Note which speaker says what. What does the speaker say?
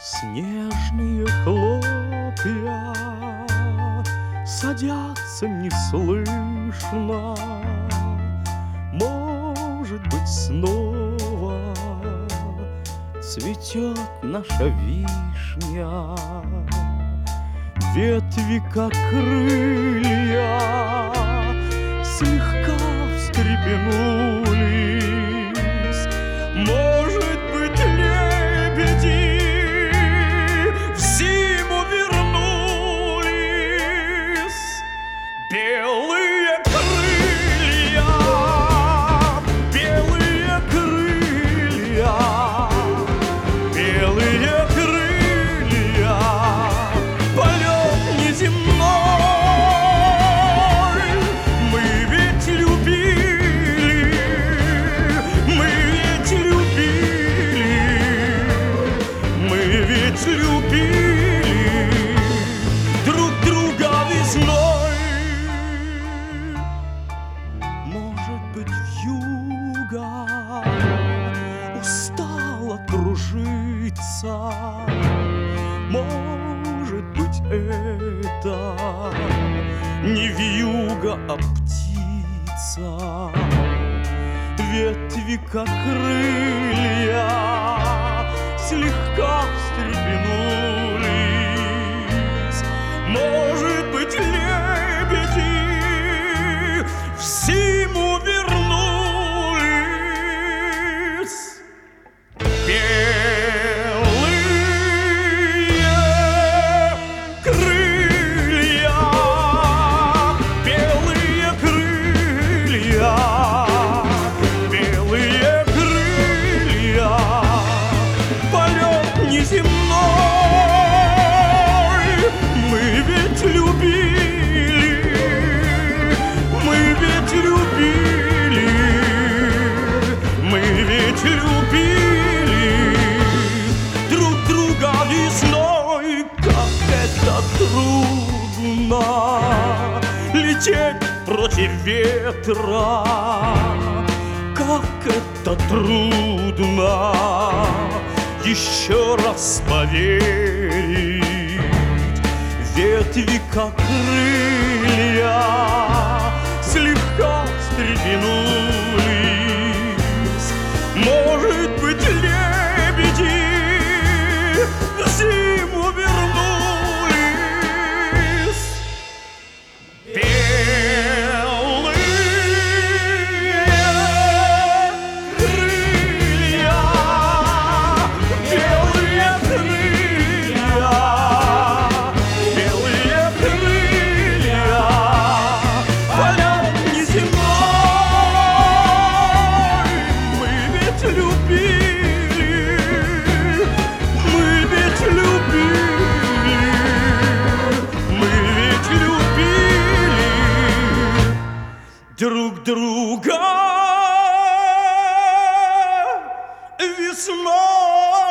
Speaker 1: Снежные хлопья садятся неслышно. Может быть, снова цветет наша вишня. Ветви, как крылья, слегка встрепенулись. Может быть, лебеди в зиму вернулись. Белые крылья, белые крылья, белые крылья, полет неземной. Мы ведь любили, мы ведь любили, мы ведь любили друг друга весной. Может быть, вьюга устала кружиться. Может быть, это не вьюга, а птица. Ветви, как крылья, слегка встрепенулись. Может быть, лебеди в зиму вернулись. Белые крылья, белые крылья, белые крылья, полет неземной. Мы ведь любили, мы ведь любили, мы ведь любили друг друга весной. Как это трудно лететь против ветра, как это трудно еще раз поверить. Ветви, как крылья, слегка встрепенулись. Может быть, лебеди в зиму вернулись. Белые крылья, белые крылья, белые крылья, полет неземной. Мы ведь любили, мы ведь любили, мы ведь любили друг друга весной.